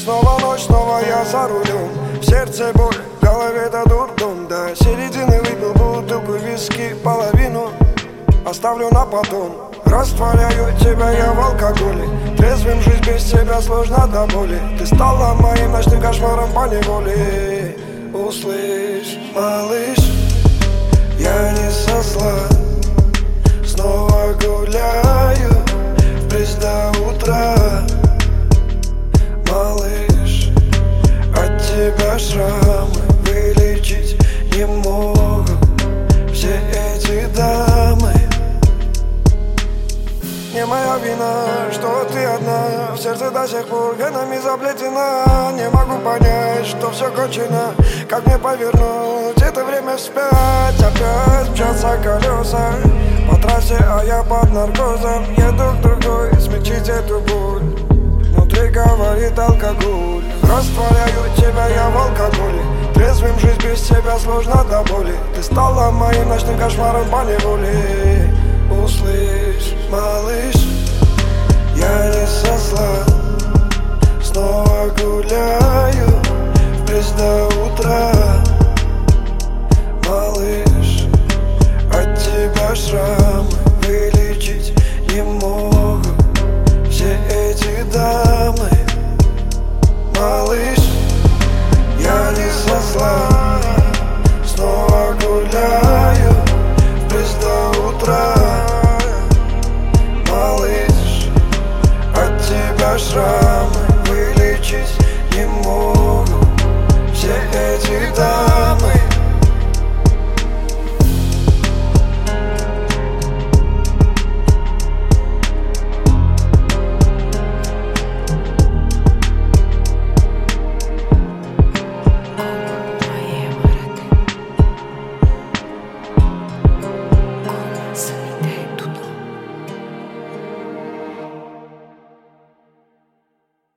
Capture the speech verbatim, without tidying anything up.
Снова ночь, снова я за рулем. В сердце боль, в голове-то дурдом. До середины выпил бутылку виски, половину оставлю на потом. Растворяю тебя я в алкоголе. Трезвым жить без тебя сложно до боли. Ты стала моим ночным кошмаром поневоле. Услышь, малыш, я не со зла. Снова гуляю в бриз до утра. Малыш, от тебя шрамы вылечить не могут все эти дамы. Не моя вина, что ты одна. В сердце до сих пор венами заплетена. Не могу понять, что все кончено. Как мне повернуть это время вспять? Опять мчатся колеса по трассе, а я под наркозом. Еду к другой, смягчить эту боль. Внутри говорит алкоголь. Растворяю тебя я в алкоголе. Трезвым жить без тебя сложно до боли. Ты стала моим ночным кошмаром поневоле. Услышь, малыш, я не со зла. Снова гуляю в бриз до утра. Малыш, от тебя шрамы вылечить не могут все эти дамы. Малыш, я не со зла.